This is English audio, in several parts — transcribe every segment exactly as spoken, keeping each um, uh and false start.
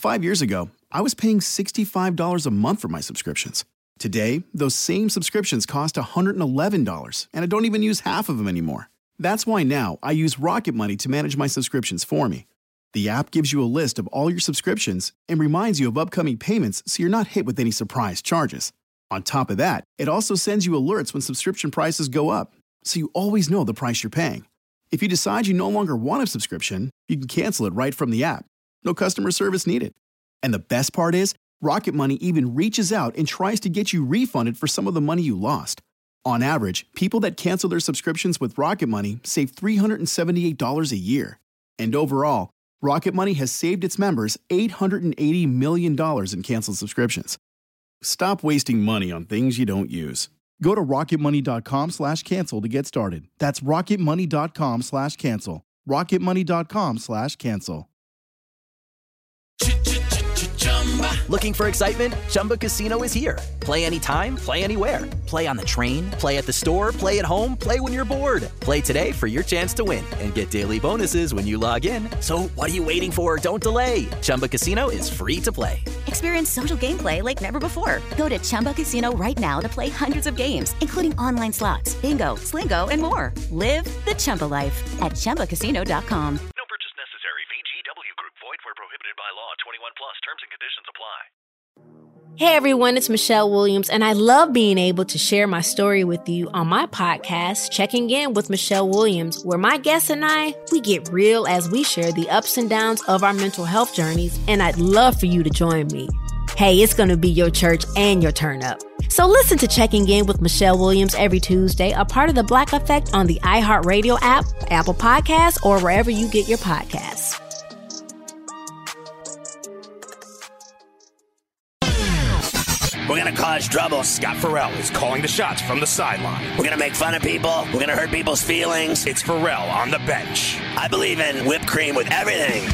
Five years ago, I was paying sixty-five dollars a month for my subscriptions. Today, those same subscriptions cost one hundred eleven dollars, and I don't even use half of them anymore. That's why now I use Rocket Money to manage my subscriptions for me. The app gives you a list of all your subscriptions and reminds you of upcoming payments so you're not hit with any surprise charges. On top of that, it also sends you alerts when subscription prices go up, so you always know the price you're paying. If you decide you no longer want a subscription, you can cancel it right from the app. No customer service needed. And the best part is, Rocket Money even reaches out and tries to get you refunded for some of the money you lost. On average, people that cancel their subscriptions with Rocket Money save three hundred seventy-eight dollars a year. And overall, Rocket Money has saved its members eight hundred eighty million dollars in canceled subscriptions. Stop wasting money on things you don't use. Go to rocketmoney.com slash cancel to get started. That's rocketmoney.com slash cancel. rocketmoney.com slash cancel. Looking for excitement? Chumba Casino is here. Play anytime, play anywhere. Play on the train, play at the store, play at home, play when you're bored. Play today for your chance to win and get daily bonuses when you log in. So what are you waiting for? Don't delay. Chumba Casino is free to play. Experience social gameplay like never before. Go to Chumba Casino right now to play hundreds of games, including online slots, bingo, Slingo, and more. Live the Chumba life at chumba casino dot com. No purchase necessary. V G W Group. Void where prohibited by law. twenty-one plus. Terms and conditions apply. Hey everyone, it's Michelle Williams, and I love being able to share my story with you on my podcast, Checking In with Michelle Williams, where my guests and I, we get real as we share the ups and downs of our mental health journeys, and I'd love for you to join me. Hey, it's going to be your church and your turn up. So listen to Checking In with Michelle Williams every Tuesday, a part of the Black Effect on the iHeartRadio app, Apple Podcasts, or wherever you get your podcasts. We're going to cause trouble. Scott Farrell is calling the shots from the sideline. We're going to make fun of people. We're going to hurt people's feelings. It's Farrell on the bench. I believe in whipped cream with everything.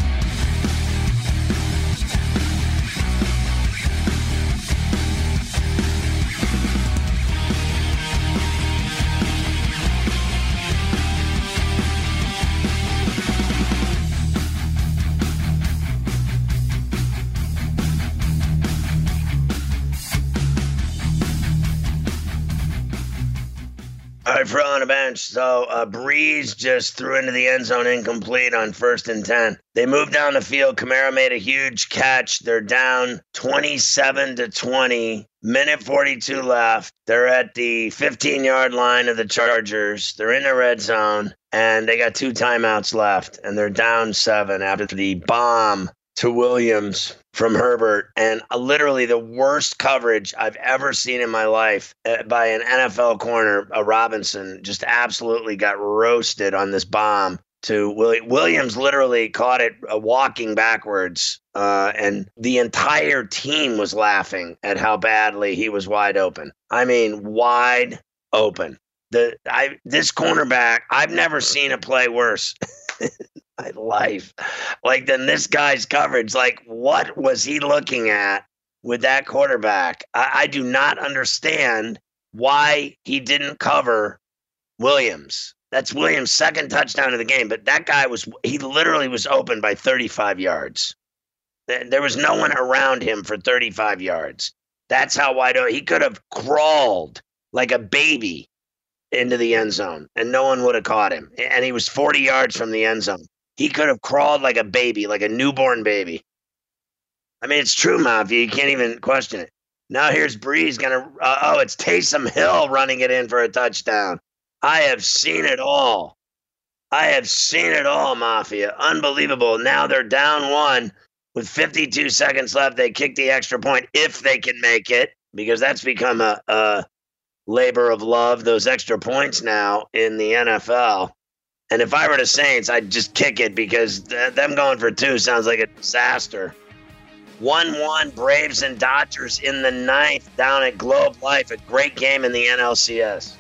All right, Farrell on the bench. So uh, Breeze just threw into the end zone incomplete on first and ten. They moved down the field. Kamara made a huge catch. They're down twenty-seven to twenty. Minute forty-two left. They're at the fifteen-yard line of the Chargers. They're in the red zone, and they got two timeouts left, and they're down seven after the bomb to Williams from Herbert, and uh, literally the worst coverage I've ever seen in my life uh, by an N F L corner. Uh, Robinson just absolutely got roasted on this bomb to Willi- Williams. Literally caught it uh, walking backwards, uh, and the entire team was laughing at how badly he was wide open. I mean, wide open. The I this cornerback, I've never seen a play worse. My life, like than this guy's coverage. Like, what was he looking at with that quarterback? I, I do not understand why he didn't cover Williams. That's Williams' second touchdown of the game, but that guy was, he literally was open by thirty-five yards. There was no one around him for thirty-five yards. That's how wide open. He could have crawled like a baby into the end zone, and no one would have caught him. And he was forty yards from the end zone. He could have crawled like a baby, like a newborn baby. I mean, it's true, Mafia. You can't even question it. Now here's Breeze going to, uh, oh, it's Taysom Hill running it in for a touchdown. I have seen it all. I have seen it all, Mafia. Unbelievable. Now they're down one with fifty-two seconds left. They kick the extra point if they can make it, because that's become a, a labor of love, those extra points now in the N F L. And if I were the Saints, I'd just kick it, because th- them going for two sounds like a disaster. one one Braves and Dodgers in the ninth down at Globe Life. A great game in the N L C S.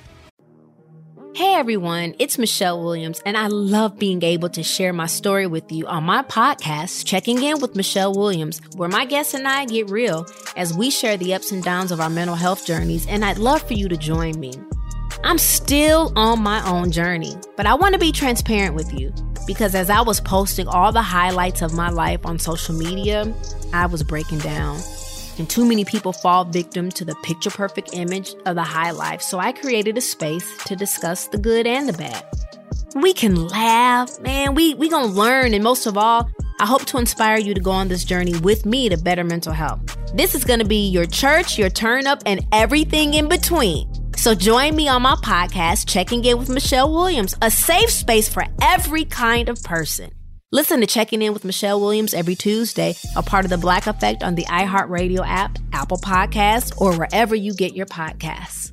Hey everyone, it's Michelle Williams, and I love being able to share my story with you on my podcast, Checking In with Michelle Williams, where my guests and I get real as we share the ups and downs of our mental health journeys, and I'd love for you to join me. I'm still on my own journey, but I want to be transparent with you. because as I was posting all the highlights of my life on social media, I was breaking down. And too many people fall victim to the picture-perfect image of the high life, so I created a space to discuss the good and the bad. We can laugh, man, we we gonna learn, and most of all, I hope to inspire you to go on this journey with me to better mental health. This is gonna be your church, your turn up, and everything in between. So join me on my podcast, Checking In with Michelle Williams, a safe space for every kind of person. Listen to Checking In with Michelle Williams every Tuesday, a part of the Black Effect on the iHeartRadio app, Apple Podcasts, or wherever you get your podcasts.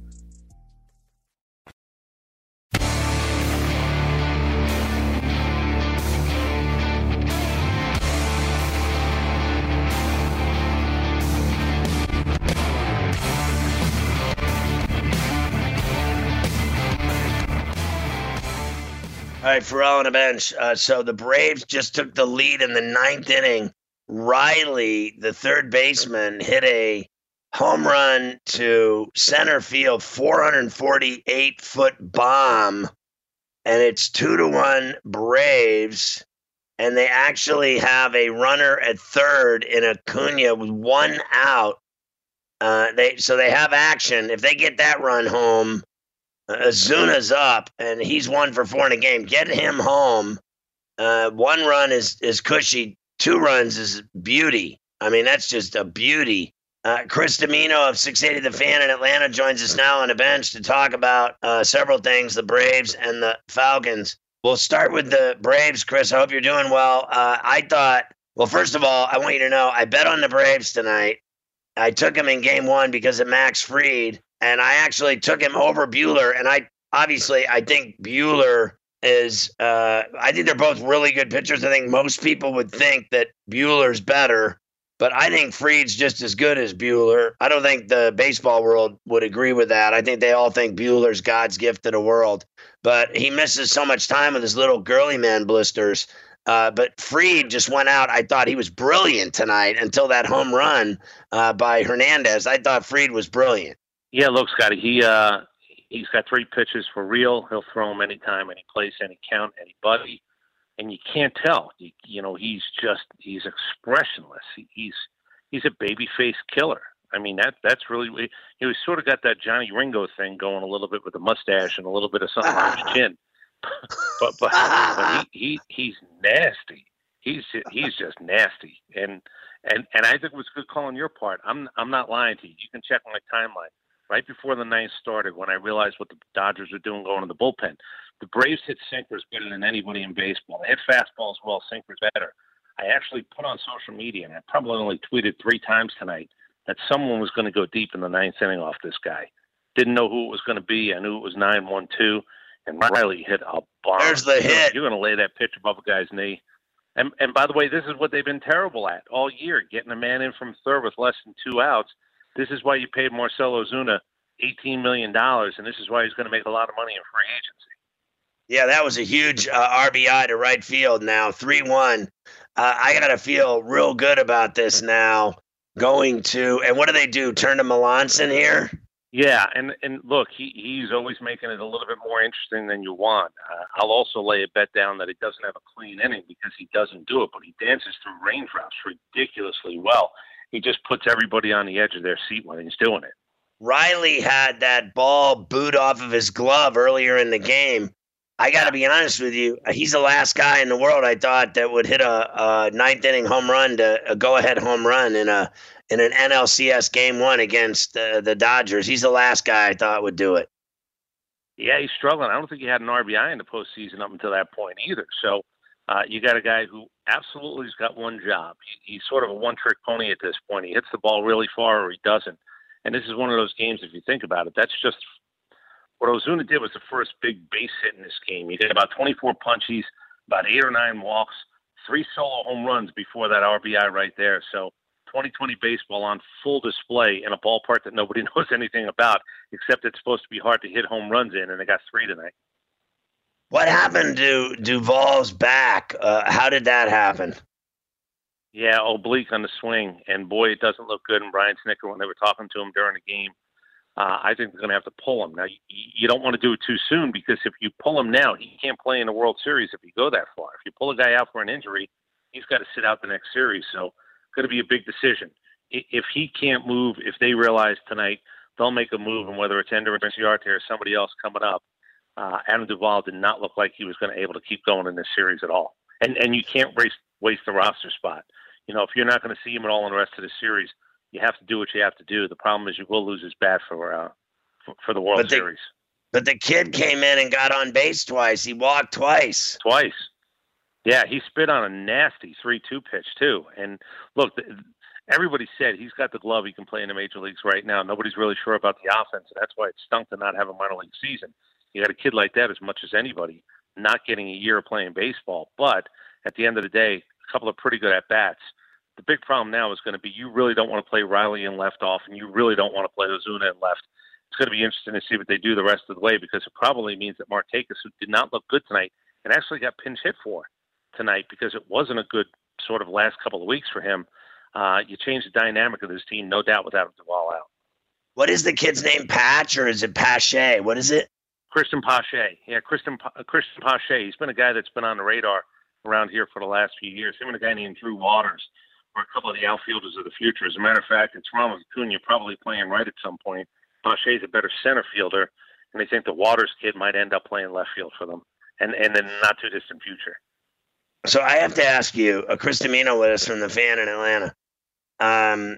All right, Pharrell on the bench. Uh, so the Braves just took the lead in the ninth inning. Riley, the third baseman, hit a home run to center field, four hundred forty-eight foot bomb, and it's two to one Braves. And they actually have a runner at third in Acuna with one out. Uh, they so they have action. If they get that run home, Azuna's up, and he's one for four in a game. Get him home. Uh, one run is, is cushy. Two runs is beauty. I mean, that's just a beauty. Uh, Chris Domino of six eighty The Fan in Atlanta joins us now on the bench to talk about uh, several things, the Braves and the Falcons. We'll start with the Braves, Chris. I hope you're doing well. Uh, I thought, well, first of all, I want you to know I bet on the Braves tonight. I took him in game one because of Max Fried. And I actually took him over Buehler, and I obviously I think Buehler is. Uh, I think they're both really good pitchers. I think most people would think that Buehler's better, but I think Fried's just as good as Buehler. I don't think the baseball world would agree with that. I think they all think Buehler's God's gift to the world, but he misses so much time with his little girly man blisters. Uh, but Fried just went out. I thought he was brilliant tonight until that home run uh, by Hernandez. I thought Fried was brilliant. Yeah, look, Scotty, he, uh, he's got three pitches for real. He'll throw them anytime, any place, any count, anybody. And you can't tell. You, you know, he's just – he's expressionless. He, he's he's a baby-face killer. I mean, that that's really – he sort of got that Johnny Ringo thing going a little bit with the mustache and a little bit of something on his chin. but but, but he, he he's nasty. He's he's just nasty. And and and I think it was a good call on your part. I'm I'm not lying to you. You can check my timeline. Right before the ninth started, when I realized what the Dodgers were doing going to the bullpen, the Braves hit sinkers better than anybody in baseball. They hit fastballs well, sinkers better. I actually put on social media, and I probably only tweeted three times tonight, that someone was going to go deep in the ninth inning off this guy. Didn't know who it was going to be. I knew it was nine one two, and Riley hit a bomb. There's the hit. You're going to lay that pitch above a guy's knee. And, and by the way, this is what they've been terrible at all year, getting a man in from third with less than two outs. This is why you paid Marcell Ozuna eighteen million dollars, and this is why he's going to make a lot of money in free agency. Yeah, that was a huge uh, R B I to right field now, three one. Uh, I got to feel real good about this now going to – and what do they do, turn to Melanson here? Yeah, and, and look, he, he's always making it a little bit more interesting than you want. Uh, I'll also lay a bet down that he doesn't have a clean inning because he doesn't do it, but he dances through raindrops ridiculously well. He just puts everybody on the edge of their seat when he's doing it. Riley had that ball boot off of his glove earlier in the game. I got to be honest with you. He's the last guy in the world I thought that would hit a, a ninth inning home run, to a go-ahead home run in a in an N L C S game one against uh, the Dodgers. He's the last guy I thought would do it. Yeah, he's struggling. I don't think he had an R B I in the postseason up until that point either. So uh, you got a guy who absolutely has got one job. He, he's sort of a one-trick pony at this point. He hits the ball really far or he doesn't. And this is one of those games, if you think about it, that's just what Ozuna did was the first big base hit in this game. He did about twenty-four punchies, about eight or nine walks, three solo home runs before that R B I right there. So twenty twenty baseball on full display in a ballpark that nobody knows anything about, except it's supposed to be hard to hit home runs in, and they got three tonight. What happened to Duvall's back? Uh, how did that happen? Yeah, oblique on the swing, and boy, it doesn't look good. And Brian Snitker, when they were talking to him during the game, Uh, I think they're going to have to pull him. Now, you, you don't want to do it too soon because if you pull him now, he can't play in the World Series if you go that far. If you pull a guy out for an injury, he's got to sit out the next series. So going to be a big decision. If he can't move, if they realize tonight they'll make a move, and whether it's Ender Inciarte or somebody else coming up, uh, Adam Duvall did not look like he was going to be able to keep going in this series at all. And and you can't waste, waste the roster spot. You know, if you're not going to see him at all in the rest of the series, you have to do what you have to do. The problem is you will lose his bat for uh, for, for the World but the, Series. But the kid came in and got on base twice. He walked twice. Twice. Yeah, he spit on a nasty three two pitch, too. And, look, the, everybody said he's got the glove. He can play in the major leagues right now. Nobody's really sure about the offense, and that's why it stunk to not have a minor league season. You got a kid like that as much as anybody not getting a year of playing baseball. But at the end of the day, a couple of pretty good at-bats. The big problem now is going to be you really don't want to play Riley in left off, and you really don't want to play Ozuna in left. It's going to be interesting to see what they do the rest of the way because it probably means that Markakis, who did not look good tonight, and actually got pinch hit for tonight because it wasn't a good sort of last couple of weeks for him. Uh, you change the dynamic of this team, no doubt, without Duvall out. What is the kid's name, Patch, or is it Pache? What is it? Christian Pache. Yeah, Christian, uh, Christian Pache. He's been a guy that's been on the radar around here for the last few years. Him and a guy named Drew Waters are a couple of the outfielders of the future. As a matter of fact, it's Ronald Acuna probably playing right at some point. Pache's a better center fielder, and they think the Waters kid might end up playing left field for them, and, and in the not-too-distant future. So I have to ask you, uh, Chris Domino with us from the Fan in Atlanta. Um,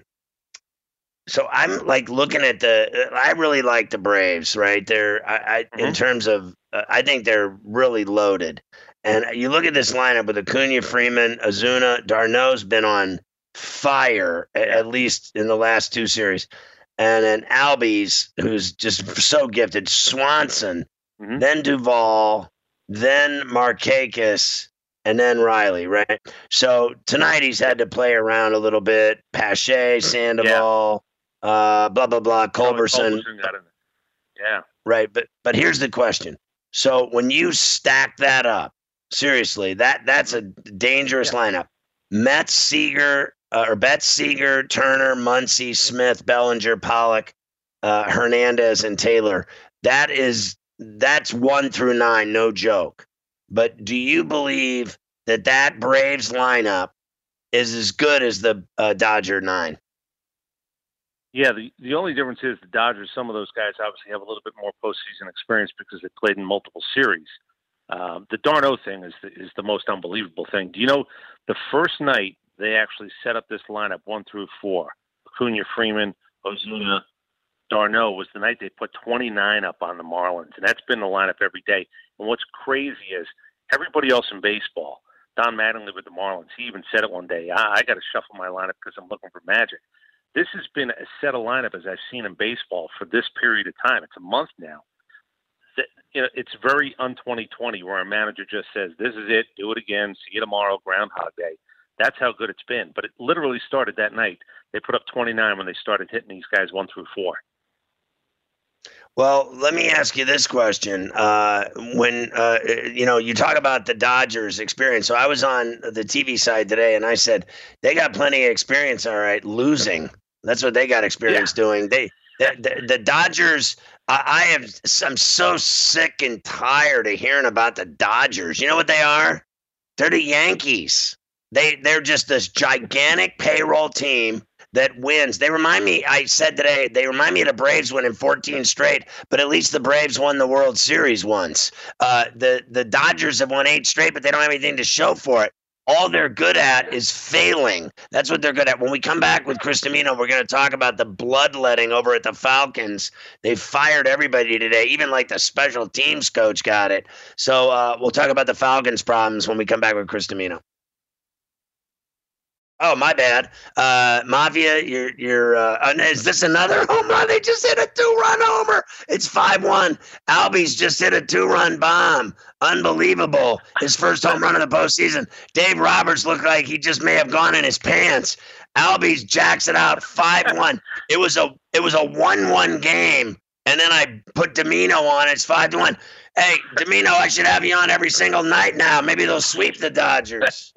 so I'm like looking at the. I really like the Braves, right? They're I, I mm-hmm. in terms of. Uh, I think they're really loaded, and you look at this lineup with Acuna, Freeman, Ozuna, d'Arnaud's been on fire at, at least in the last two series, and then Albies, who's just so gifted, Swanson, mm-hmm. then Duvall, then Markakis. And then Riley, right? So tonight he's had to play around a little bit. Pache, Sandoval, yeah. uh, blah, blah, blah, Culberson. Culberson got in. Yeah. Right, but but here's the question. So when you stack that up, seriously, that that's a dangerous yeah. lineup. Metz, Seager, uh, or Betts, Seager, Turner, Muncy, Smith, Bellinger, Pollock, uh, Hernandez, and Taylor. That is, that's one through nine, no joke. But do you believe that that Braves lineup is as good as the uh, Dodger nine? Yeah, the, the only difference is the Dodgers, some of those guys obviously have a little bit more postseason experience because they played in multiple series. Uh, the d'Arnaud thing is the, is the most unbelievable thing. Do you know the first night they actually set up this lineup one through four, Acuna, Freeman, Ozuna, d'Arnaud, was the night they put twenty-nine up on the Marlins, and that's been the lineup every day. And what's crazy is everybody else in baseball, Don Mattingly with the Marlins, he even said it one day, I, I got to shuffle my lineup because I'm looking for magic. This has been as set a lineup as I've seen in baseball for this period of time. It's a month now. You know, it's very un twenty twenty where a manager just says, this is it, do it again, see you tomorrow, Groundhog Day. That's how good it's been. But it literally started that night. They put up twenty-nine when they started hitting these guys one through four. Well, let me ask you this question. Uh, when, uh, you know, you talk about the Dodgers experience. So I was on the T V side today, and I said, they got plenty of experience, all right, losing. That's what they got experience yeah. doing. They, the, the, the Dodgers, I, I have, I'm so sick and tired of hearing about the Dodgers. You know what they are? They're the Yankees. They, they're just this gigantic payroll team that wins. They remind me, I said today, they remind me of the Braves winning fourteen straight, but at least the Braves won the World Series once. Uh, the, the Dodgers have won eight straight, but they don't have anything to show for it. All they're good at is failing. That's what they're good at. When we come back with Chris Domino, we're going to talk about the bloodletting over at the Falcons. They fired everybody today, even like the special teams coach got it. So uh, we'll talk about the Falcons' problems when we come back with Chris Domino. Oh, my bad. Uh, Mafia, you're, you're, uh, is this another home run? They just hit a two-run homer. It's five one. Albies just hit a two-run bomb. Unbelievable. His first home run of the postseason. Dave Roberts looked like he just may have gone in his pants. Albies jacks it out five one. It was a, it was a one one game. And then I put Domino on. It's five to one. Hey, Domino, I should have you on every single night now. Maybe they'll sweep the Dodgers.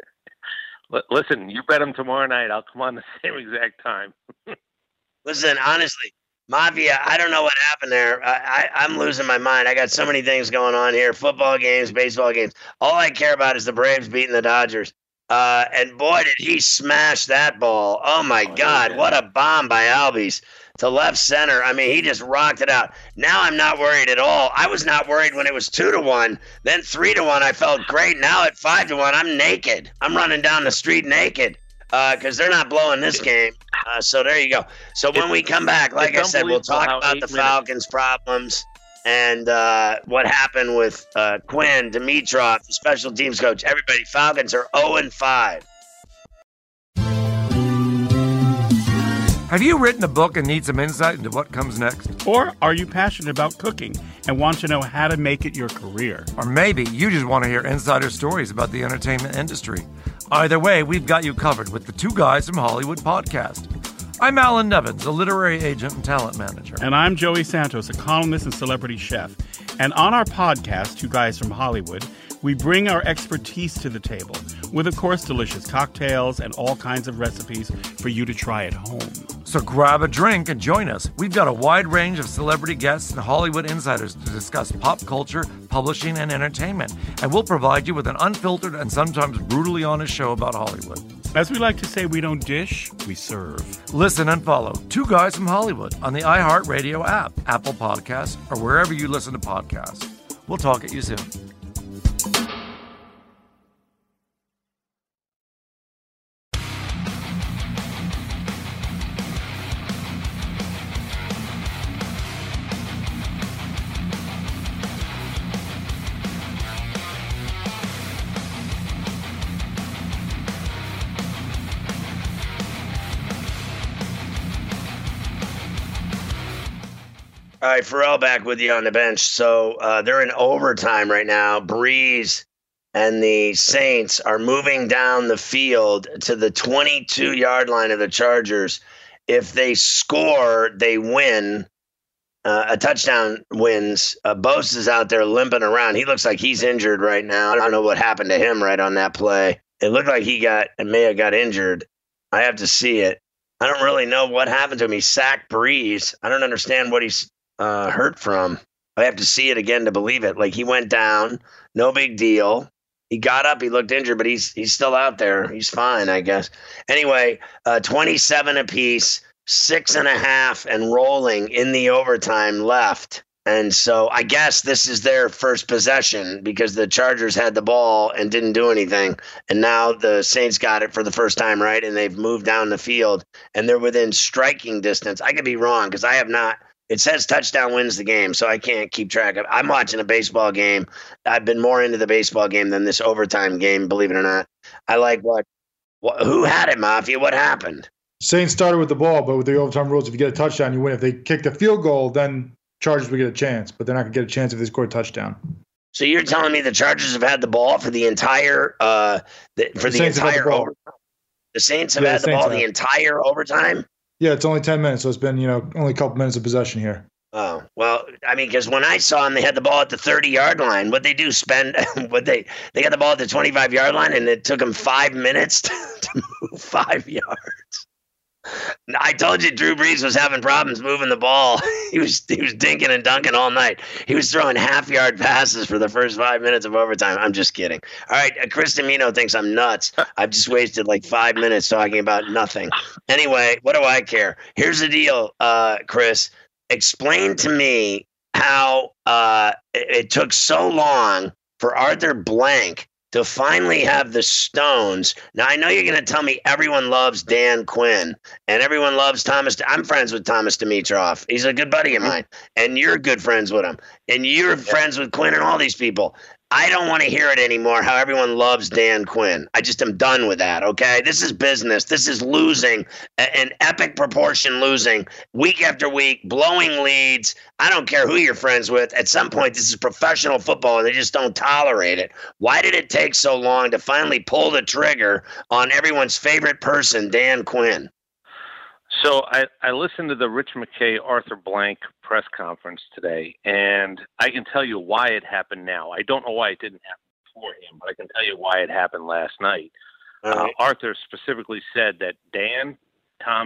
Listen, you bet them tomorrow night. I'll come on the same exact time. Listen, honestly, Mafia, I don't know what happened there. I, I, I'm losing my mind. I got so many things going on here. Football games, baseball games. All I care about is the Braves beating the Dodgers. Uh, and boy, did he smash that ball. Oh, my oh, God. Yeah. What a bomb by Albies to left center. I mean, he just rocked it out. Now I'm not worried at all. I was not worried when it was two to one. Then three to one, I felt great. Now at five to one, I'm naked. I'm running down the street naked. Because uh, they're not blowing this game. Uh, so there you go. So when we come back, like I said, we'll talk about the Falcons' problems and uh, what happened with uh, Quinn, Dimitroff, the special teams coach, everybody. Falcons are oh and five. Have you written a book and need some insight into what comes next? Or are you passionate about cooking and want to know how to make it your career? Or maybe you just want to hear insider stories about the entertainment industry. Either way, we've got you covered with the Two Guys from Hollywood podcast. I'm Alan Nevins, a literary agent and talent manager. And I'm Joey Santos, a columnist and celebrity chef. And on our podcast, Two Guys from Hollywood, we bring our expertise to the table with, of course, delicious cocktails and all kinds of recipes for you to try at home. So grab a drink and join us. We've got a wide range of celebrity guests and Hollywood insiders to discuss pop culture, publishing, and entertainment. And we'll provide you with an unfiltered and sometimes brutally honest show about Hollywood. As we like to say, we don't dish, we serve. Listen and follow Two Guys from Hollywood on the iHeartRadio app, Apple Podcasts, or wherever you listen to podcasts. We'll talk at you soon. All right, Pharrell back with you on the bench. So uh, they're in overtime right now. Breeze and the Saints are moving down the field to the twenty-two-yard line of the Chargers. If they score, they win. Uh, a touchdown wins. Uh, Bosa is out there limping around. He looks like he's injured right now. I don't know what happened to him right on that play. It looked like he got and may have got injured. I have to see it. I don't really know what happened to him. He sacked Breeze. I don't understand what he's Uh, hurt from. I have to see it again to believe it. Like, he went down, no big deal. He got up, he looked injured, but he's he's still out there. He's fine, I guess. Anyway, uh, twenty-seven apiece, six and a half, and rolling in the overtime left. And so I guess this is their first possession because the Chargers had the ball and didn't do anything. And now the Saints got it for the first time, right? And they've moved down the field, and they're within striking distance. I could be wrong because I have not. It says touchdown wins the game, so I can't keep track of. I'm watching a baseball game. I've been more into the baseball game than this overtime game, believe it or not. I like what, what who had it, Mafia? What happened? Saints started with the ball, but with the overtime rules, if you get a touchdown, you win. If they kick the field goal, then Chargers would get a chance, but they're not going to get a chance if they score a touchdown. So you're telling me the Chargers have had the ball for the entire uh the, for the, the entire the overtime? The Saints have yeah, had the, the ball the entire overtime? Yeah, it's only ten minutes, so it's been, you know, only a couple minutes of possession here. Oh, well, I mean, because when I saw them, they had the ball at the thirty-yard line. What'd they do, spend – what they they got the ball at the twenty-five-yard line, and it took them five minutes to, to move five yards. I told you Drew Brees was having problems moving the ball. He was he was dinking and dunking all night. He was throwing half-yard passes for the first five minutes of overtime. I'm just kidding. All right, uh, Chris Dimino thinks I'm nuts. I've just wasted like five minutes talking about nothing. Anyway, what do I care? Here's the deal, uh, Chris. Explain to me how uh, it, it took so long for Arthur Blank to finally have the stones. Now, I know you're going to tell me everyone loves Dan Quinn and everyone loves Thomas. I'm friends with Thomas Dimitroff. He's a good buddy of mine, and you're good friends with him, and you're yeah. friends with Quinn and all these people. I don't want to hear it anymore, how everyone loves Dan Quinn. I just am done with that, okay? This is business. This is losing, an epic proportion losing, week after week, blowing leads. I don't care who you're friends with. At some point, this is professional football, and they just don't tolerate it. Why did it take so long to finally pull the trigger on everyone's favorite person, Dan Quinn? So I, I listened to the Rich McKay, Arthur Blank press conference today, and I can tell you why it happened now. I don't know why it didn't happen before him, but I can tell you why it happened last night. Right. Uh, Arthur specifically said that Dan, Thomas,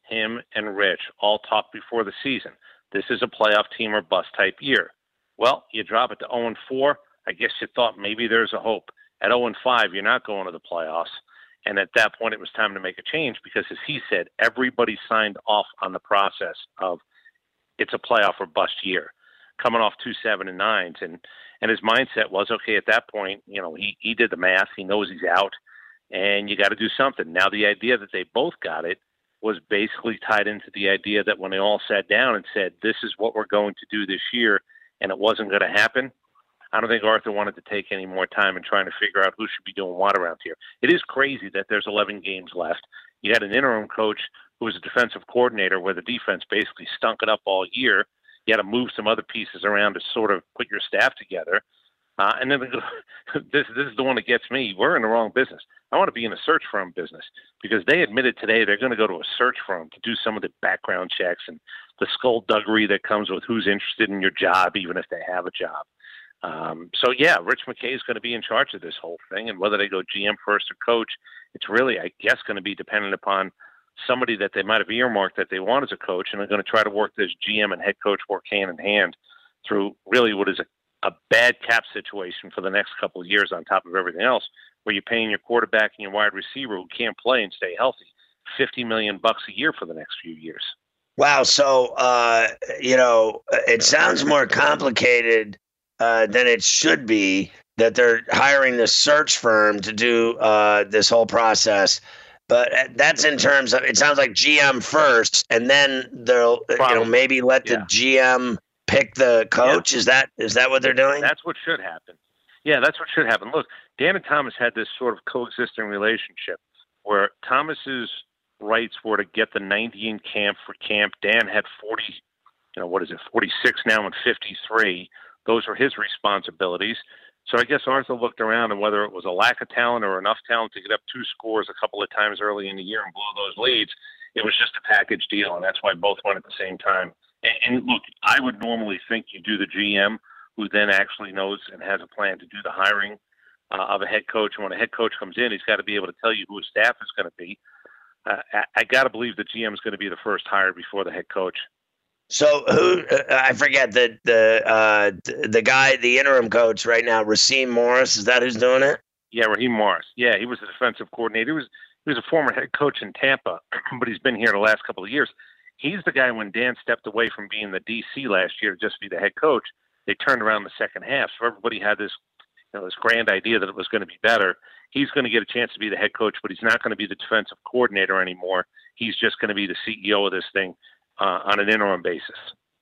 him and Rich all talked before the season. This is a playoff team or bust type year. Well, you drop it to oh and four. I guess you thought maybe there's a hope. At oh and five, you're not going to the playoffs. And at that point, it was time to make a change because, as he said, everybody signed off on the process of it's a playoff or bust year, coming off two seven and nines. And, and his mindset was, okay, at that point, you know, he, he did the math. He knows he's out, and you got to do something. Now, the idea that they both got it was basically tied into the idea that when they all sat down and said, this is what we're going to do this year, and it wasn't going to happen, I don't think Arthur wanted to take any more time in trying to figure out who should be doing what around here. It is crazy that there's eleven games left. You had an interim coach who was a defensive coordinator where the defense basically stunk it up all year. You had to move some other pieces around to sort of put your staff together. Uh, and then this, this is the one that gets me. We're in the wrong business. I want to be in a search firm business because they admitted today they're going to go to a search firm to do some of the background checks and the skullduggery that comes with who's interested in your job, even if they have a job. Um, so, yeah, Rich McKay is going to be in charge of this whole thing, and whether they go G M first or coach, it's really, I guess, going to be dependent upon somebody that they might have earmarked that they want as a coach, and they're going to try to work this G M and head coach work hand in hand through really what is a, a bad cap situation for the next couple of years on top of everything else, where you're paying your quarterback and your wide receiver who can't play and stay healthy fifty million bucks a year for the next few years. Wow. So, uh, you know, it sounds more complicated Uh, than it should be that they're hiring this search firm to do uh, this whole process. But that's in terms of, it sounds like G M first, and then they'll, Probably. you know, maybe let yeah. the G M pick the coach. Yeah. Is that is that what they're doing? That's what should happen. Yeah, that's what should happen. Look, Dan and Thomas had this sort of coexisting relationship where Thomas's rights were to get the ninety in camp for camp. Dan had forty, you know, what is it, forty-six now and fifty-three. Those were his responsibilities. So I guess Arthur looked around, and whether it was a lack of talent or enough talent to get up two scores a couple of times early in the year and blow those leads, it was just a package deal, and that's why both went at the same time. And, and look, I would normally think you do the G M, who then actually knows and has a plan to do the hiring uh, of a head coach. And when a head coach comes in, he's got to be able to tell you who his staff is going to be. Uh, I, I got to believe the G M is going to be the first hire before the head coach. So who uh, I forget the the uh, the guy, the interim coach right now, Raheem Morris. Is that who's doing it? Yeah, Raheem Morris. Yeah, he was the defensive coordinator. He was he was a former head coach in Tampa, but he's been here the last couple of years. He's the guy when Dan stepped away from being the D C last year to just be the head coach. They turned around the second half, so everybody had this you know this grand idea that it was going to be better. He's going to get a chance to be the head coach, but he's not going to be the defensive coordinator anymore. He's just going to be the C E O of this thing. Uh, on an interim basis.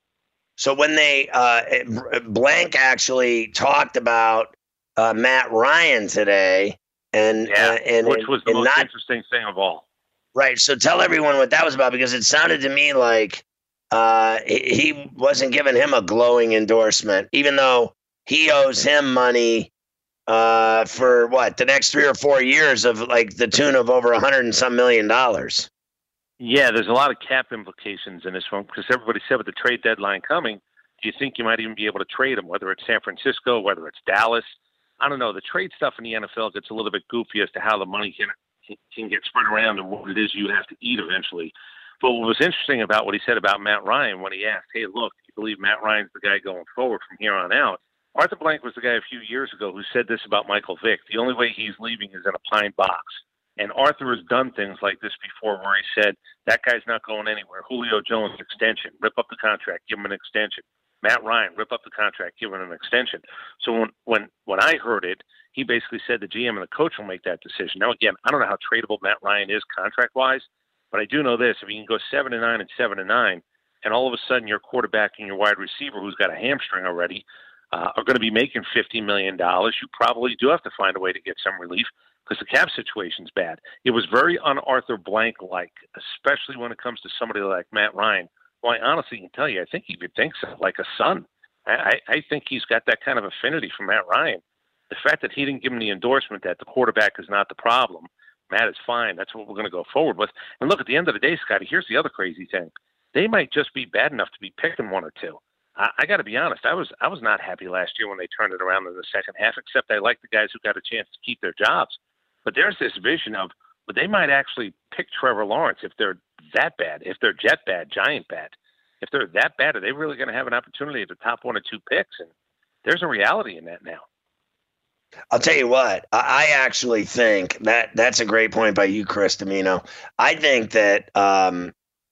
So when they uh, Blank actually talked about uh, Matt Ryan today, and yeah, uh, and which was the and most not, interesting thing of all. Right. So tell everyone what that was about, because it sounded to me like uh, he wasn't giving him a glowing endorsement, even though he owes him money uh, for what the next three or four years of like the tune of over a hundred and some million dollars. Yeah, there's a lot of cap implications in this one because everybody said with the trade deadline coming, do you think you might even be able to trade him, whether it's San Francisco, whether it's Dallas? I don't know. The trade stuff in the N F L gets a little bit goofy as to how the money can can get spread around and what it is you have to eat eventually. But what was interesting about what he said about Matt Ryan when he asked, hey, look, do you believe Matt Ryan's the guy going forward from here on out? Arthur Blank was the guy a few years ago who said this about Michael Vick. The only way he's leaving is in a pine box. And Arthur has done things like this before where he said, that guy's not going anywhere. Julio Jones, extension. Rip up the contract. Give him an extension. Matt Ryan, rip up the contract. Give him an extension. So when, when, when I heard it, he basically said the G M and the coach will make that decision. Now, again, I don't know how tradable Matt Ryan is contract-wise, but I do know this. If you can go seven and nine and seven and nine, and all of a sudden your quarterback and your wide receiver, who's got a hamstring already, uh, are going to be making fifty million dollars, you probably do have to find a way to get some relief, because the cap situation's bad. It was very un-Arthur Blank-like, especially when it comes to somebody like Matt Ryan. Well, I honestly can tell you, I think he could think so, like a son. I, I think he's got that kind of affinity for Matt Ryan. The fact that he didn't give him the endorsement that the quarterback is not the problem, Matt is fine, that's what we're going to go forward with. And look, at the end of the day, Scotty, here's the other crazy thing. They might just be bad enough to be picking one or two. I, I got to be honest, I was I was not happy last year when they turned it around in the second half, except I like the guys who got a chance to keep their jobs. But there's this vision of, but they might actually pick Trevor Lawrence if they're that bad, if they're jet bad, giant bad, if they're that bad, are they really going to have an opportunity at the top one or two picks? And there's a reality in that now. I'll tell you what, I actually think that that's a great point by you, Chris Domino. I think that um,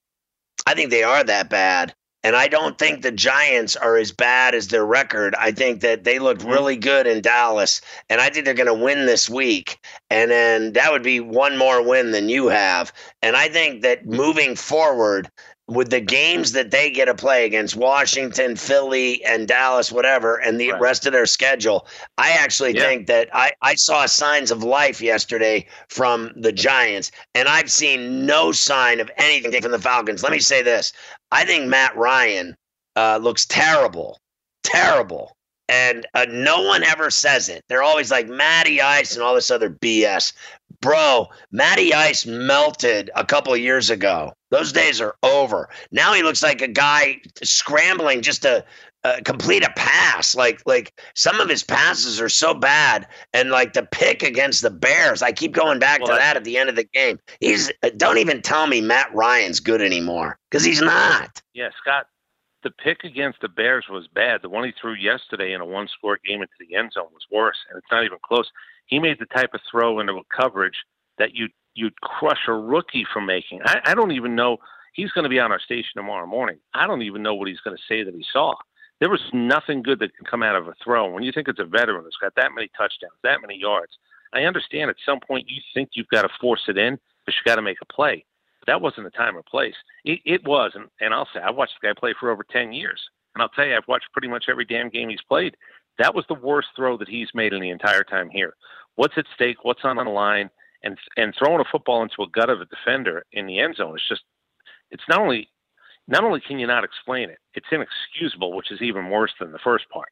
I think they are that bad. And I don't think the Giants are as bad as their record. I think that they looked really good in Dallas, and I think they're going to win this week. And then that would be one more win than you have. And I think that moving forward, with the games that they get to play against Washington, Philly, and Dallas, whatever, and the right. rest of their schedule, I actually yeah. think that I, I saw signs of life yesterday from the Giants, and I've seen no sign of anything from the Falcons. Let me say this. I think Matt Ryan uh, looks terrible, terrible. And uh, no one ever says it. They're always like Matty Ice and all this other B S. Bro, Matty Ice melted a couple of years ago. Those days are over. Now he looks like a guy scrambling just to uh, complete a pass. Like, like some of his passes are so bad. And like the pick against the Bears, I keep going back well, to that at the end of the game. He's uh, don't even tell me Matt Ryan's good anymore, because he's not. Yeah, Scott. The pick against the Bears was bad. The one he threw yesterday in a one-score game into the end zone was worse, and it's not even close. He made the type of throw into a coverage that you'd, you'd crush a rookie from making. I, I don't even know. He's going to be on our station tomorrow morning. I don't even know what he's going to say that he saw. There was nothing good that can come out of a throw. When you think it's a veteran that's got that many touchdowns, that many yards, I understand at some point you think you've got to force it in, but you got to make a play. That wasn't the time or place. It, it was, and, and I'll say, I've watched the guy play for over ten years. And I'll tell you, I've watched pretty much every damn game he's played. That was the worst throw that he's made in the entire time here. What's at stake? What's on the line? And and throwing a football into a gut of a defender in the end zone is just, it's not only, not only can you not explain it, it's inexcusable, which is even worse than the first part.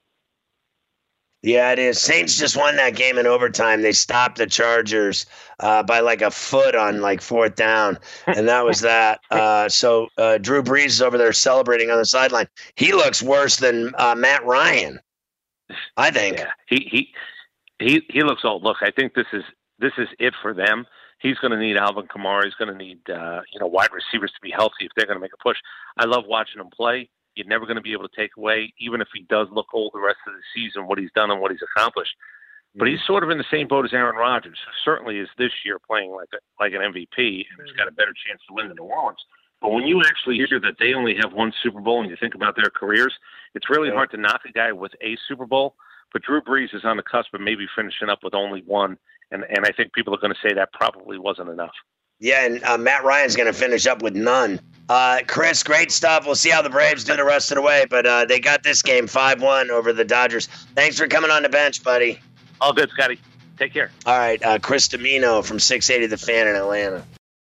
Yeah, it is. Saints just won that game in overtime. They stopped the Chargers uh, by like a foot on like fourth down, and that was that. Uh, so uh, Drew Brees is over there celebrating on the sideline. He looks worse than uh, Matt Ryan, I think. Yeah, he he he he looks old. Look, I think this is this is it for them. He's going to need Alvin Kamara. He's going to need uh, you know wide receivers to be healthy if they're going to make a push. I love watching him play. You're never going to be able to take away, even if he does look old the rest of the season, what he's done and what he's accomplished. But he's sort of in the same boat as Aaron Rodgers. Certainly is this year playing like a, like an M V P, and he's got a better chance to win than New Orleans. But when you actually hear that they only have one Super Bowl and you think about their careers, it's really yeah. hard to knock a guy with a Super Bowl. But Drew Brees is on the cusp of maybe finishing up with only one, and, and I think people are going to say that probably wasn't enough. Yeah, and uh, Matt Ryan's going to finish up with none. Uh, Chris, great stuff. We'll see how the Braves do the rest of the way, but uh, they got this game five one over the Dodgers. Thanks for coming on the bench, buddy. All good, Scotty. Take care. All right, uh, Chris Domino from six eighty The Fan in Atlanta.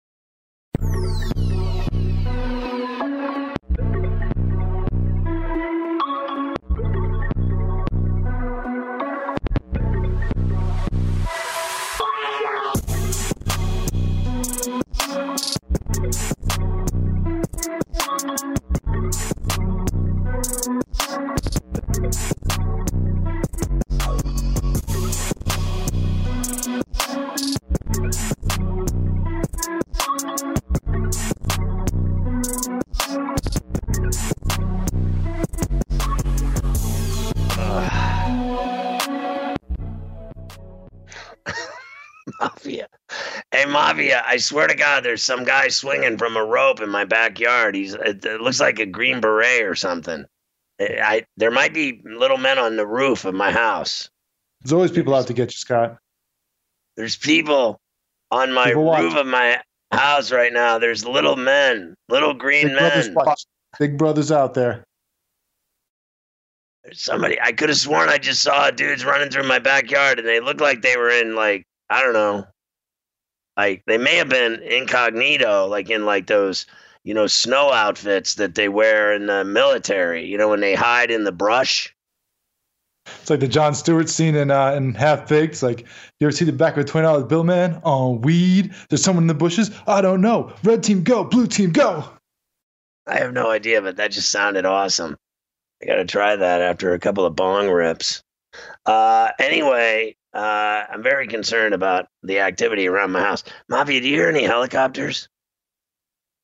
Mafia. Hey, Mafia, I swear to God, there's some guy swinging from a rope in my backyard. He's It, it looks like a Green Beret or something. I, I There might be little men on the roof of my house. There's always people out to get you, Scott. There's people on my people roof watch. of my house right now. There's little men, little green Big men. Brothers Big brothers out there. There's somebody. I could have sworn I just saw dudes running through my backyard, and they looked like they were in, like, I don't know. Like, they may have been incognito, like in, like, those, you know, snow outfits that they wear in the military, you know, when they hide in the brush. It's like the Jon Stewart scene in uh, in Half Baked. It's like, you ever see the back of a twenty dollar bill, man? On weed? There's someone in the bushes? I don't know. Red team go, blue team go. I have no idea, but that just sounded awesome. I got to try that after a couple of bong rips. Uh, anyway, uh, I'm very concerned about the activity around my house. Mafia, do you hear any helicopters?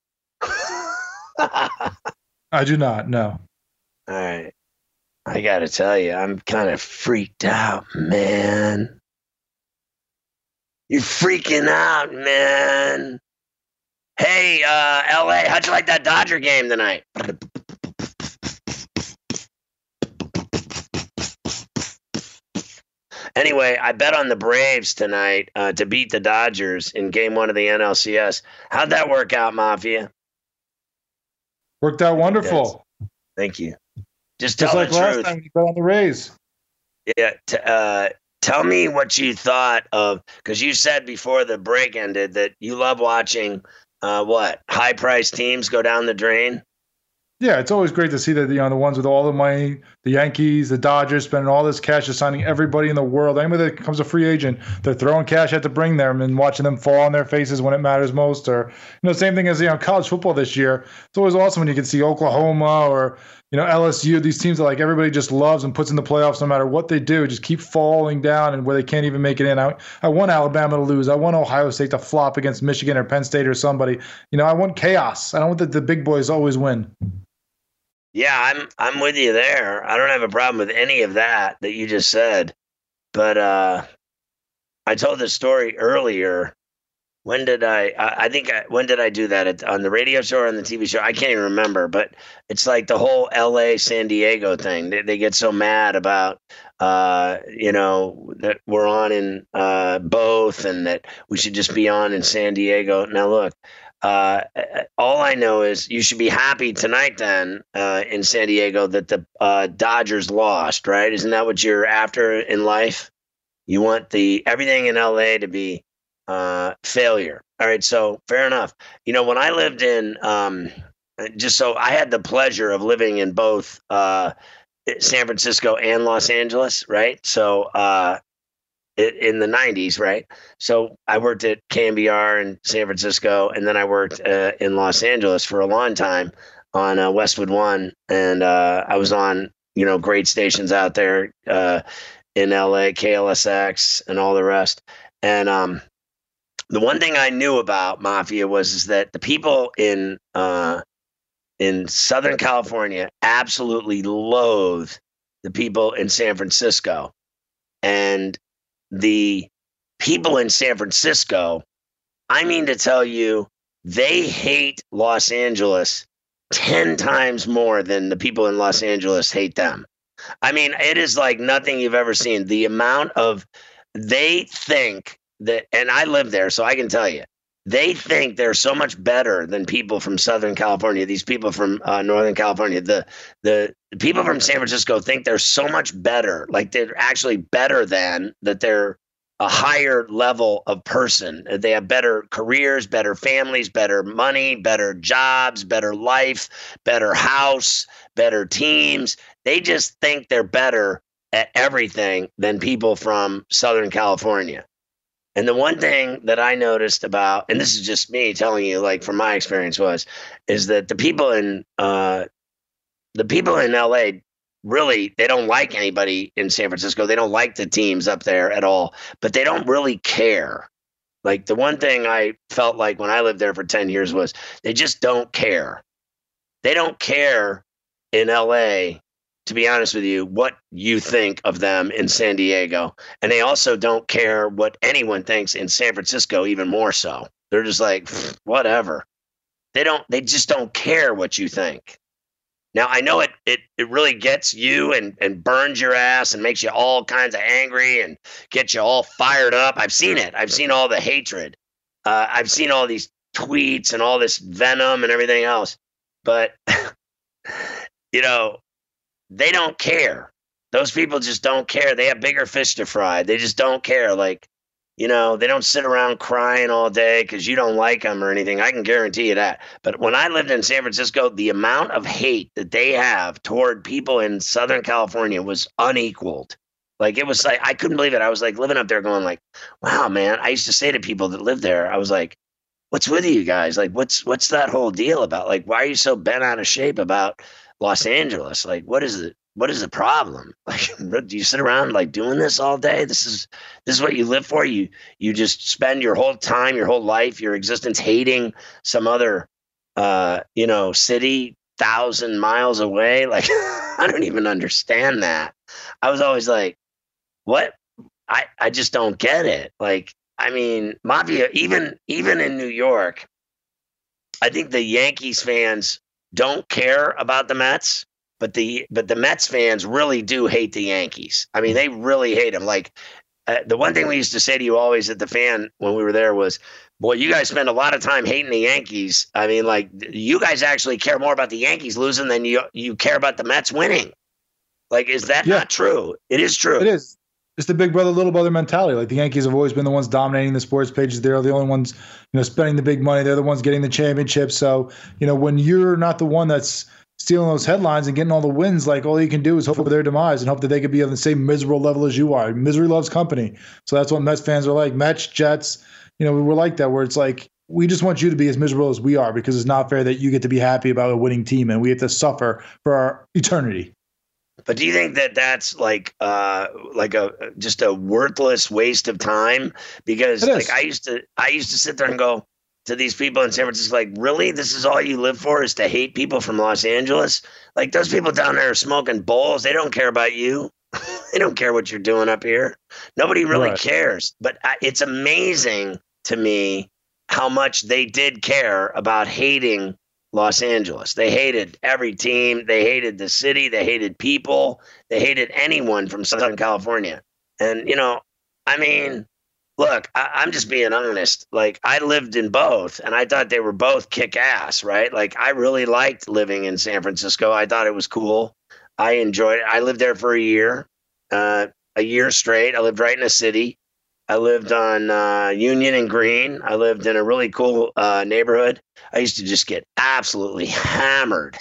I do not, no. All right. I got to tell you, I'm kind of freaked out, man. You're freaking out, man. Hey, uh, L A, how'd you like that Dodger game tonight? Anyway, I bet on the Braves tonight uh, to beat the Dodgers in game one of the N L C S. How'd that work out, Mafia? Worked out wonderful. Thank you. Just tell Just like the last truth. time you bet on the Rays. Yeah. T- uh, tell me what you thought of, because you said before the break ended that you love watching uh, what high-priced teams go down the drain. Yeah, it's always great to see that, you know, the ones with all the money, the Yankees, the Dodgers, spending all this cash, just signing everybody in the world. Anybody that becomes a free agent, they're throwing cash at to bring them and watching them fall on their faces when it matters most. Or, you know, same thing as, you know, college football this year. It's always awesome when you can see Oklahoma or, you know, L S U, these teams that like everybody just loves and puts in the playoffs no matter what they do, just keep falling down and where they can't even make it in. I, I want Alabama to lose. I want Ohio State to flop against Michigan or Penn State or somebody. You know, I want chaos. I don't want the, the big boys always win. Yeah, I'm I'm with you there. I don't have a problem with any of that that you just said. But uh, I told this story earlier. When did I? I, I think I, when did I do that at, on the radio show or on the T V show? I can't even remember. But it's like the whole L A San Diego thing. They, they get so mad about, uh, you know, that we're on in uh, both, and that we should just be on in San Diego. Now look. Uh, all I know is you should be happy tonight then uh, in San Diego that the uh, Dodgers lost, right? Isn't that what you're after in life? You want the everything in L A to be uh, failure. All right, so fair enough. You know, when I lived in, um, just so I had the pleasure of living in both uh, San Francisco and Los Angeles, right? So uh, in the nineties, right? So I worked at K M B R in San Francisco, and then I worked uh, in Los Angeles for a long time on uh, Westwood One, and uh, I was on, you know, great stations out there uh, in L A, K L S X, and all the rest. And um, the one thing I knew about Mafia was is that the people in uh, in Southern California absolutely loathe the people in San Francisco, and the people in San Francisco, I mean to tell you, they hate Los Angeles ten times more than the people in Los Angeles hate them. I mean, it is like nothing you've ever seen. The amount of, they think that, and I live there, so I can tell you, they think they're so much better than people from Southern California. These people from uh, Northern California, the, the the people from San Francisco think they're so much better, like they're actually better than, that they're a higher level of person. They have better careers, better families, better money, better jobs, better life, better house, better teams. They just think they're better at everything than people from Southern California. And the one thing that I noticed about, and this is just me telling you, like from my experience, was, is that the people in uh, the people in L A really, they don't like anybody in San Francisco. They don't like the teams up there at all, but they don't really care. Like the one thing I felt like when I lived there for ten years was they just don't care. They don't care in L A, to be honest with you, what you think of them in San Diego. And they also don't care what anyone thinks in San Francisco, even more so. They're just like, whatever. They don't, they just don't care what you think. Now, I know it, it, it really gets you and, and burns your ass and makes you all kinds of angry and gets you all fired up. I've seen it. I've seen all the hatred. Uh, I've seen all these tweets and all this venom and everything else. But, you know, they don't care. Those people just don't care. They have bigger fish to fry. They just don't care. Like, you know, they don't sit around crying all day because you don't like them or anything. I can guarantee you that. But when I lived in San Francisco, the amount of hate that they have toward people in Southern California was unequaled. Like, it was like, I couldn't believe it. I was like living up there going like, wow, man. I used to say to people that lived there, I was like, what's with you guys? Like, what's, what's that whole deal about? Like, why are you so bent out of shape about Los Angeles? Like, what is it? What is the problem? Like, do you sit around like doing this all day? This is this is what you live for. You you just spend your whole time, your whole life, your existence hating some other uh, you know, city thousand miles away. Like, I don't even understand that. I was always like, what? I, I just don't get it. Like, I mean, Mafia, even, even in New York, I think the Yankees fans don't care about the Mets, but the, but the Mets fans really do hate the Yankees. I mean, they really hate them. Like, uh, the one thing we used to say to you always at the fan when we were there was, boy, you guys spend a lot of time hating the Yankees. I mean, like, you guys actually care more about the Yankees losing than you, you care about the Mets winning. Like, is that yeah. not true? It is true. It is. It's the big brother, little brother mentality. Like, the Yankees have always been the ones dominating the sports pages. They're the only ones, you know, spending the big money. They're the ones getting the championship. So, you know, when you're not the one that's stealing those headlines and getting all the wins, like, all you can do is hope for their demise and hope that they could be on the same miserable level as you are. Misery loves company. So that's what Mets fans are like. Mets, Jets, you know, we're like that, where it's like, we just want you to be as miserable as we are, because it's not fair that you get to be happy about a winning team and we have to suffer for our eternity. But do you think that that's like uh, like a just a worthless waste of time? Because like I used to I used to sit there and go to these people in San Francisco, like, really, this is all you live for, is to hate people from Los Angeles? Like, those people down there are smoking bowls. They don't care about you. They don't care what you're doing up here. Nobody really right. cares. But I, it's amazing to me how much they did care about hating Los Angeles. They hated every team. They hated the city. They hated people. They hated anyone from Southern California. And, you know, I mean, look, I, I'm just being honest. Like, I lived in both, and I thought they were both kick ass, right? Like, I really liked living in San Francisco. I thought it was cool. I enjoyed it. I lived there for a year, uh, a year straight. I lived right in the city. I lived on uh, Union and Green. I lived in a really cool uh, neighborhood. I used to just get absolutely hammered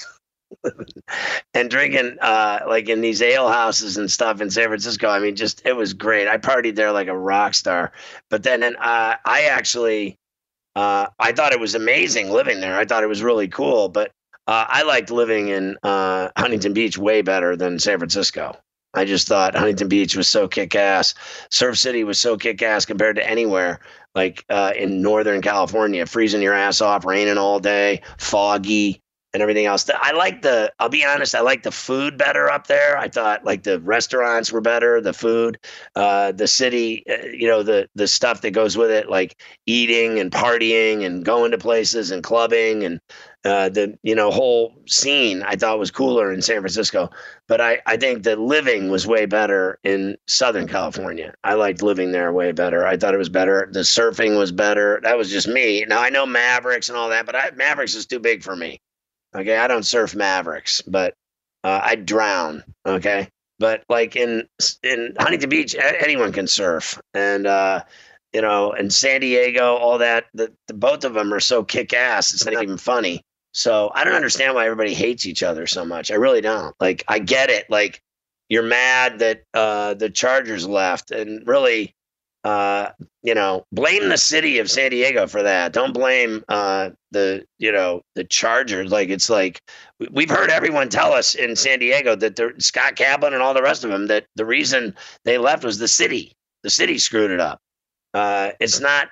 and drinking uh, like in these ale houses and stuff in San Francisco. I mean, just, it was great. I partied there like a rock star. But then uh, I actually, uh, I thought it was amazing living there. I thought it was really cool. But uh, I liked living in uh, Huntington Beach way better than San Francisco. I just thought Huntington Beach was so kick-ass. Surf City was so kick-ass compared to anywhere, like uh, in Northern California, freezing your ass off, raining all day, foggy, and everything else. I like the, I'll be honest, I like the food better up there. I thought like the restaurants were better, the food, uh, the city, uh, you know, the the stuff that goes with it, like eating and partying and going to places and clubbing and uh, the, you know, whole scene I thought was cooler in San Francisco. But I, I think the living was way better in Southern California. I liked living there way better. I thought it was better. The surfing was better. That was just me. Now, I know Mavericks and all that, but I, Mavericks is too big for me. Okay, I don't surf Mavericks, but uh, I drown. Okay, but like in in Huntington Beach, anyone can surf, and uh, you know, in San Diego, all that. The, the both of them are so kick ass. It's not even funny. So I don't understand why everybody hates each other so much. I really don't. Like, I get it. Like, you're mad that uh, the Chargers left, and really, uh, you know, blame the city of San Diego for that. Don't blame uh, the, you know, the Chargers. Like, it's like, we've heard everyone tell us in San Diego that the, Scott Kaplan and all the rest of them, that the reason they left was the city. The city screwed it up. Uh, it's not,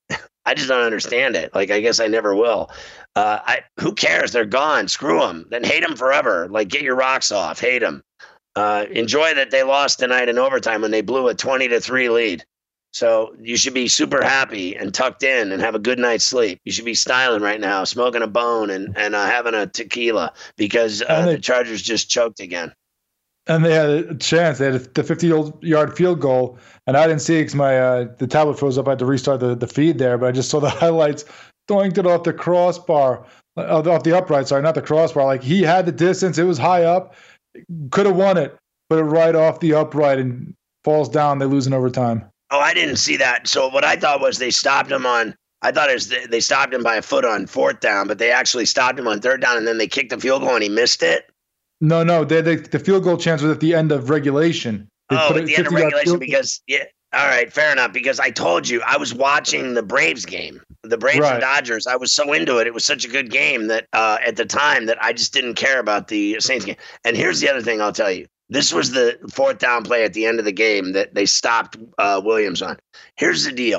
I just don't understand it. Like, I guess I never will. Uh, I, who cares? They're gone. Screw them. Then hate them forever. Like, get your rocks off. Hate them. Uh, enjoy that they lost tonight in overtime when they blew a twenty to three lead. So you should be super happy and tucked in and have a good night's sleep. You should be styling right now, smoking a bone and, and uh, having a tequila, because uh, they, the Chargers just choked again. And they had a chance. They had a, the fifty-yard field goal, and I didn't see it because my uh, the tablet froze up. I had to restart the, the feed there, but I just saw the highlights. Doinked it off the crossbar, off the upright, sorry, not the crossbar. Like, he had the distance. It was high up. Could have won it, but it right off the upright and falls down. They lose in overtime. Oh, I didn't see that. So what I thought was they stopped him on, I thought it was they stopped him by a foot on fourth down, but they actually stopped him on third down, and then they kicked the field goal and he missed it. No, no, they, they, the field goal chance was at the end of regulation. They oh, at the end of regulation because, yeah, all right, fair enough, because I told you I was watching the Braves game, the Braves right. and Dodgers. I was so into it. It was such a good game that uh, at the time that I just didn't care about the Saints game. And here's the other thing I'll tell you. This was the fourth down play at the end of the game that they stopped uh, Williams on. Here's the deal.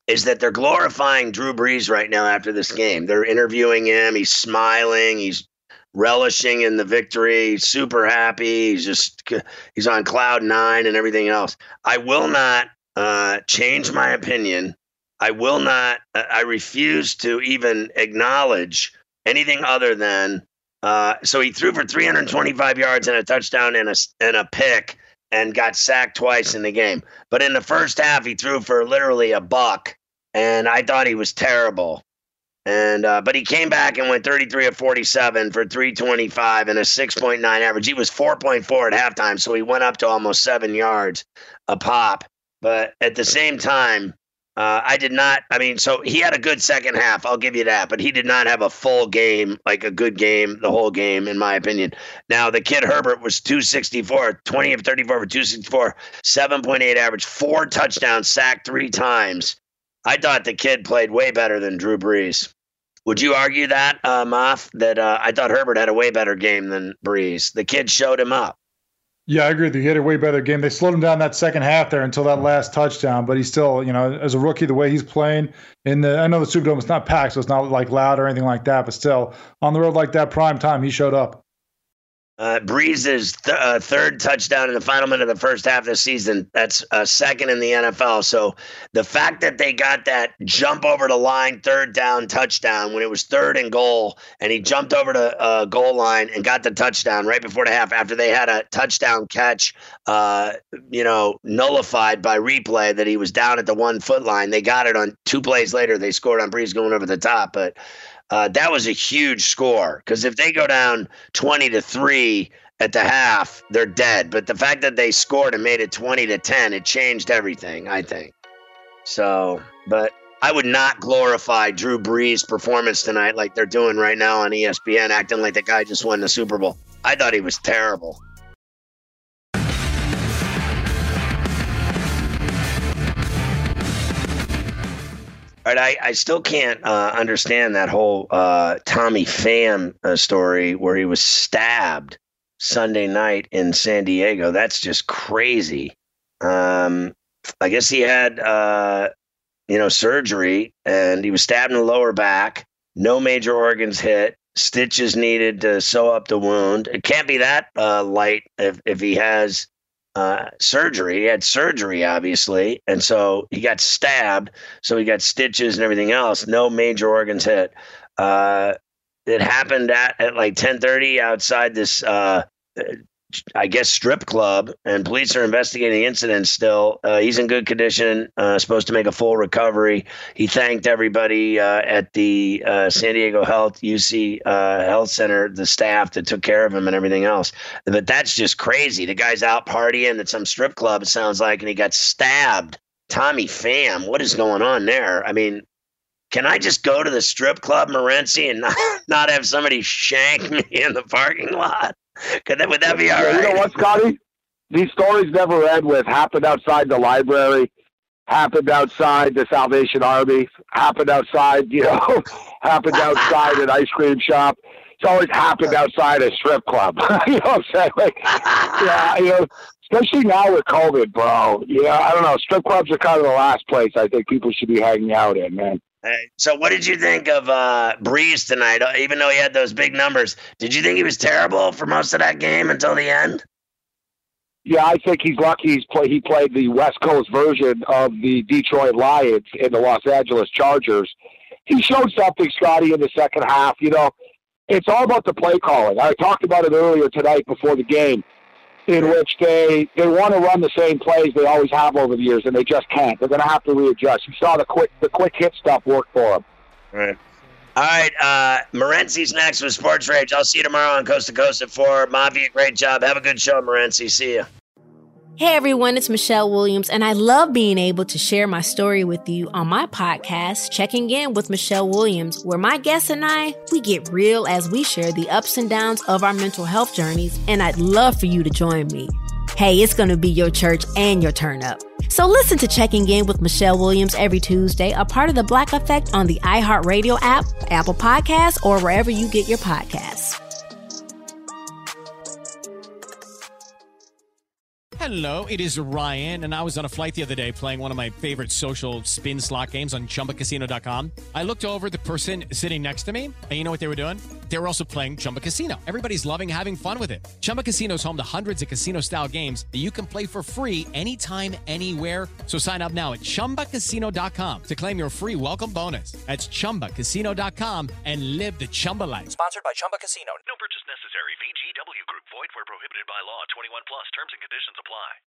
is that they're glorifying Drew Brees right now after this game. They're interviewing him. He's smiling. He's relishing in the victory. He's super happy. He's just he's on cloud nine and everything else. I will not uh, change my opinion. I will not. I refuse to even acknowledge anything other than. Uh, so he threw for three hundred twenty-five yards and a touchdown and a and a pick and got sacked twice in the game. But in the first half, he threw for literally a buck, and I thought he was terrible. And uh, but he came back and went thirty-three of forty-seven for three twenty-five and a six point nine average. He was four point four at halftime, so he went up to almost seven yards a pop. But at the same time, uh, I did not. I mean, so he had a good second half. I'll give you that. But he did not have a full game, like a good game, the whole game, in my opinion. Now, the kid Herbert was two sixty-four, twenty of thirty-four for two sixty-four, seven point eight average, four touchdowns, sacked three times. I thought the kid played way better than Drew Brees. Would you argue that, uh, Moff, that uh, I thought Herbert had a way better game than Brees? The kid showed him up. Yeah, I agree with you. He had a way better game. They slowed him down that second half there until that last touchdown, but he's still, you know, as a rookie, the way he's playing in the, I know the Superdome is not packed, so it's not like loud or anything like that, but still on the road like that, prime time, he showed up. Uh, Brees' th- uh, third touchdown in the final minute of the first half of the season. That's uh, second in the N F L. So the fact that they got that jump over the line, third down touchdown when it was third and goal, and he jumped over the uh, goal line and got the touchdown right before the half after they had a touchdown catch, uh, you know, nullified by replay that he was down at the one foot line. They got it on two plays later. They scored on Brees going over the top, but Uh, that was a huge score because if they go down twenty to three at the half, they're dead. But the fact that they scored and made it twenty to ten, it changed everything, I think. So, but I would not glorify Drew Brees' performance tonight like they're doing right now on E S P N, acting like the guy just won the Super Bowl. I thought he was terrible. All right, I, I still can't uh, understand that whole uh, Tommy Pham uh, story where he was stabbed Sunday night in San Diego. That's just crazy. Um, I guess he had, uh, you know, surgery, and he was stabbed in the lower back. No major organs hit. Stitches needed to sew up the wound. It can't be that uh, light if, if he has Uh, surgery. He had surgery, obviously, and so he got stabbed. So he got stitches and everything else. No major organs hit. Uh, it happened at, at like ten thirty outside this, uh, I guess, strip club, and police are investigating the incident still. Uh, he's in good condition, uh, supposed to make a full recovery. He thanked everybody uh, at the uh, San Diego Health, U C uh, Health Center, the staff that took care of him and everything else. But that's just crazy. The guy's out partying at some strip club, it sounds like, and he got stabbed. Tommy Pham, what is going on there? I mean, can I just go to the strip club, Morency, and not, not have somebody shank me in the parking lot? Could that, would that be all right? You know what, Scotty? These stories never end with happened outside the library, happened outside the Salvation Army, happened outside, you know, happened outside an ice cream shop. It's always happened outside a strip club. You know what I'm saying? Like, yeah, you know, especially now with COVID, bro. Yeah, I don't know. Strip clubs are kind of the last place I think people should be hanging out in, man. Hey, so what did you think of uh, Brees tonight? Even though he had those big numbers, did you think he was terrible for most of that game until the end? Yeah, I think he's lucky he's play, he played the West Coast version of the Detroit Lions in the Los Angeles Chargers. He showed something, Scotty, in the second half. You know, it's all about the play calling. I talked about it earlier tonight before the game, in which they, they want to run the same plays they always have over the years, and they just can't. They're going to have to readjust. You saw the quick the quick hit stuff work for them. Right. All right, uh, Morency's next with Sports Rage. I'll see you tomorrow on Coast to Coast at four. Mafia, great job. Have a good show, Morency. See you. Hey everyone, it's Michelle Williams, and I love being able to share my story with you on my podcast, Checking In with Michelle Williams, where my guests and I, we get real as we share the ups and downs of our mental health journeys, and I'd love for you to join me. Hey, it's going to be your church and your turn up. So listen to Checking In with Michelle Williams every Tuesday, a part of the Black Effect on the iHeartRadio app, Apple Podcasts, or wherever you get your podcasts. Hello, it is Ryan, and I was on a flight the other day playing one of my favorite social spin slot games on Chumba Casino dot com. I looked over at the person sitting next to me, and you know what they were doing? They were also playing Chumba Casino. Everybody's loving having fun with it. Chumba Casino is home to hundreds of casino-style games that you can play for free anytime, anywhere. So sign up now at Chumba Casino dot com to claim your free welcome bonus. That's Chumba Casino dot com and live the Chumba life. Sponsored by Chumba Casino. No purchase necessary. V G W Group. Void where prohibited by law. twenty-one plus. Terms and conditions apply.